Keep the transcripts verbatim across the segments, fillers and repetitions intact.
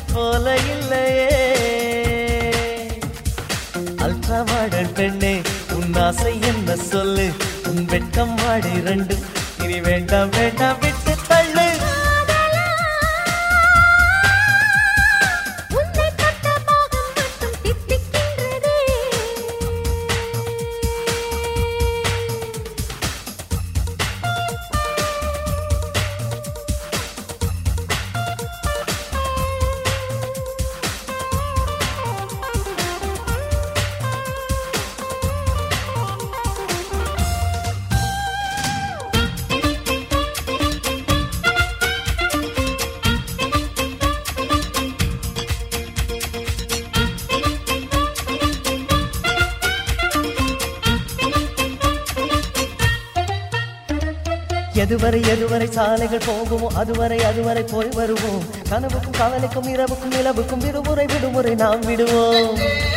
போல இல்லையே ultra modern பெண்ணே உன் ஆசை என்ன சொல்லு உன் வெட்கம் மாடி ரெண்டு இனி வேண்டாம் வேண்டாம் விட்டு தள்ளு எதுவரை எதுவரை சாலைகள் போகுமோ அதுவரை அதுவரை போய் வருவோம் கனவுக்கும் கவலைக்கும் இரவுக்கும் நிலவுக்கும் விடுமுறை விடுமுறை நாம் விடுவோம்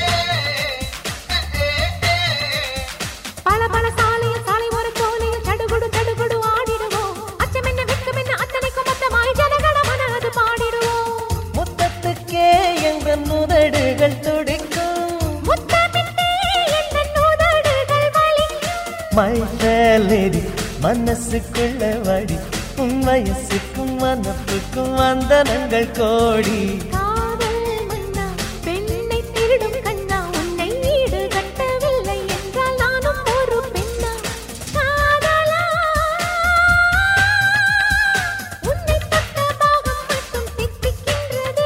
பல பல சாலையில் சாலை ஒரு கோலையில் தடுகுடு தடுகுடு ஆடிடுவோம் அச்சம் என்ன வெட்கம் என்ன அத்தனைக்கும் மொத்தமாய் ஜனகணமன அது பாடிடுவோம் முத்தத்துக்கே எங்கள் நுதடுகள் துடிக்கும் முத்தமிட்டே எங்கள் நுதடுகள் வலிக்கும் மை ஃபேர் லேடி மனசுக்குள்ள வாடி உன் வயசுக்கும் மனப்புக்கும் வந்தனங்கள் கோடி காதல் மன்னா பெண்ணை திருடும் கண்ணா உன்னை ஈடு கட்டவில்லை என்றால் நானும் ஒரு பெண்ணா காதலா உன்னை தொட்ட பாகம் மட்டும் தித்திக்கின்றதே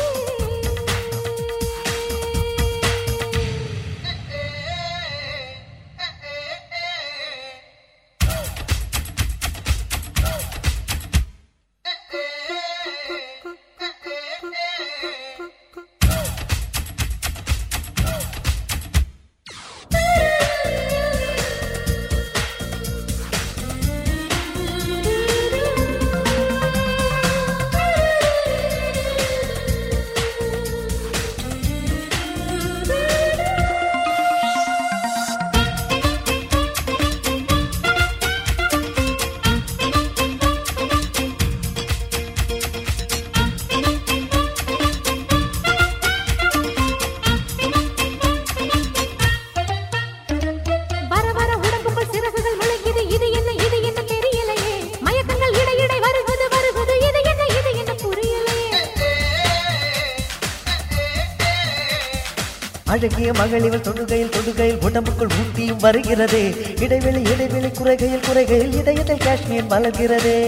அழகிய மகளிவள் தொடுகையில் தொடுகையில் உடம்புக்குள் ஊட்டியும் வருகிறதே இடைவெளி இடைவெளி குறைகையில் குறைகையில் இதயத்தில் காஷ்மீர் மலர்கிறதே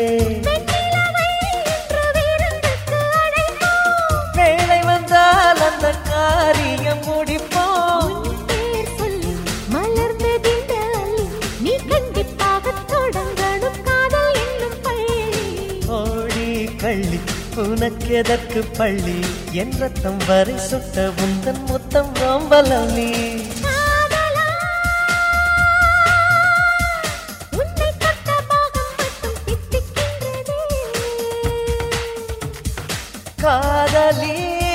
வேலை வந்தால் அந்த காரியம் முடிப்போம் நீ கண்டிப்பாக தொடங்கணும் காதல் என்னும் பள்ளி ஓடி கள்ளி உனக்கு எதற்கு பள்ளி என் ரத்தம் வரை சுட்ட உந்தன் முத்தம் ரோம்பலம் நீ காதலி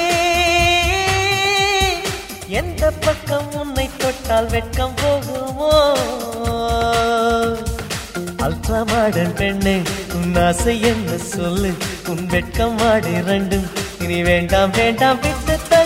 எந்த பக்கம் உன்னை தொட்டால் வெட்கம் போகுமோ அல்ட்ரா மாடர்ன் பெண்ணே உன் ஆசை என்ன சொல்லு உன் வெட்கம் மாடி ரெண்டும் இனி வேண்டாம் வேண்டாம் விட்டு